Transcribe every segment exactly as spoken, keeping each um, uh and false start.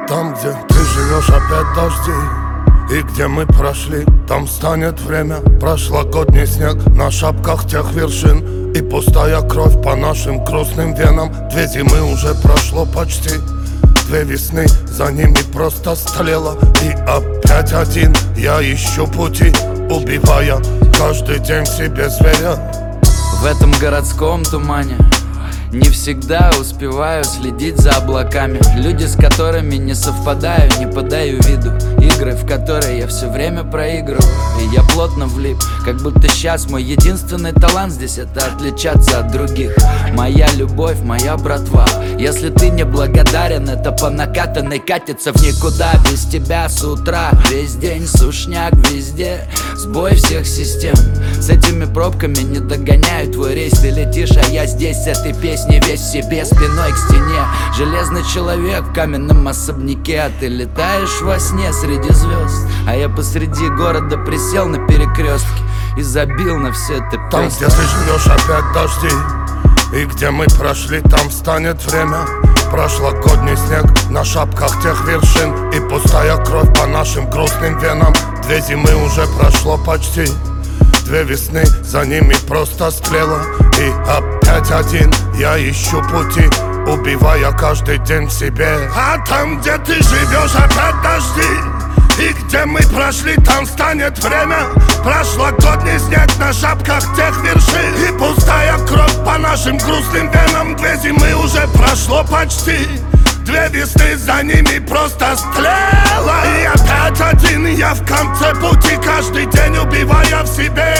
Там, где ты живешь, опять дожди. И где мы прошли, там станет время. Прошлогодний снег на шапках тех вершин. И пустая кровь по нашим грустным венам. Две зимы уже прошло почти. Две весны, за ними просто стлело. И опять один я ищу пути, убивая каждый день в себе зверя. В этом городском тумане не всегда успеваю следить за облаками. Люди, с которыми не совпадаю, не подаю виду. Игры, в которые я все время проигрываю. И я плотно влип, как будто сейчас мой единственный талант здесь — это отличаться от других. Моя любовь, моя братва. Если ты не благодарен, это по накатанной катится в никуда. Без тебя с утра весь день сушняк везде. Сбой всех систем. С этими пробками не догоняю твой рейс. Ты летишь, а я здесь с этой песней весь в себе, спиной к стене. Железный человек в каменном особняке. А ты летаешь во сне среди звезд, а я посреди города присел на перекрестке и забил на все это песни. Там, где ты живешь, опять дожди. И где мы прошли, там станет время. Прошлогодний снег на шапках тех вершин. И пустая кровь по нашим грустным венам. Две зимы уже прошло почти. Две весны, за ними просто стрела. И опять один я ищу пути, убивая каждый день в себе. А там, где ты живешь, опять дожди. И где мы прошли, там станет время. Прошлогодний снег на шапках тех вершин. И пустая кровь по нашим грустным венам. Две зимы уже прошло почти. Две весны, за ними просто стрела. И опять один я в конце пути, каждый день убивая в себе.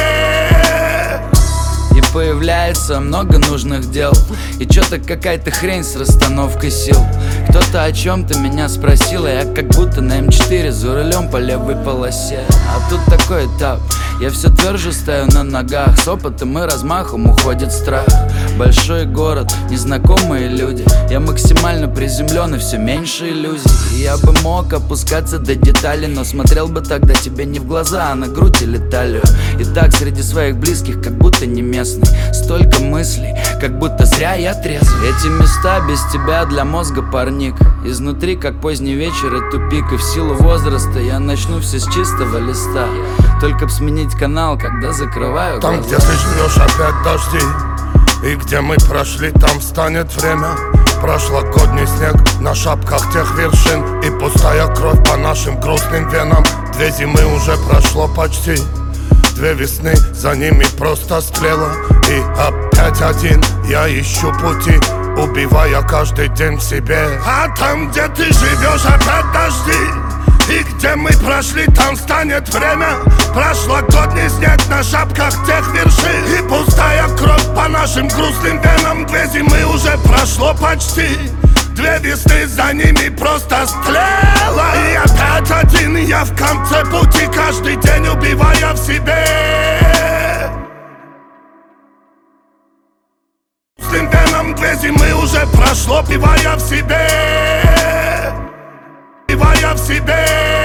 И появляется много нужных дел. И чё-то какая-то хрень с расстановкой сил. Кто-то о чем-то меня спросил, а я как будто на эм четыре за рулем по левой полосе. А тут такой этап, я все тверже стою на ногах. С опытом и размахом уходит страх. Большой город, незнакомые люди. Я максимально приземлен и все меньше иллюзий. И я бы мог опускаться до деталей, но смотрел бы тогда тебе не в глаза, а на грудь или талию. И так среди своих близких как будто не местный. Столько мыслей, как будто зря я трезвый. Эти места без тебя для мозга парник. Изнутри как поздний вечер и тупик. И в силу возраста я начну все с чистого листа. Только б сменить канал, когда закрываю глаза. Там, где ты живешь, опять дожди. И где мы прошли, там станет время. Прошлогодний снег на шапках тех вершин. И пустая кровь по нашим грустным венам. Две зимы уже прошло почти. Две весны, за ними просто стрела. И опять один я ищу пути, убивая каждый день в себе. А там, где ты живешь, опять дожди. И где мы прошли, там станет время. Прошлогодний снег на шапках тех вершин. И пустая кровь по нашим грустным венам. Две зимы уже прошло почти. Две весны, за ними просто стрела. И опять один я в конце пути, каждый день убивая в себе. С веном две зимы уже прошло, убивая в себе. Убивая в себе.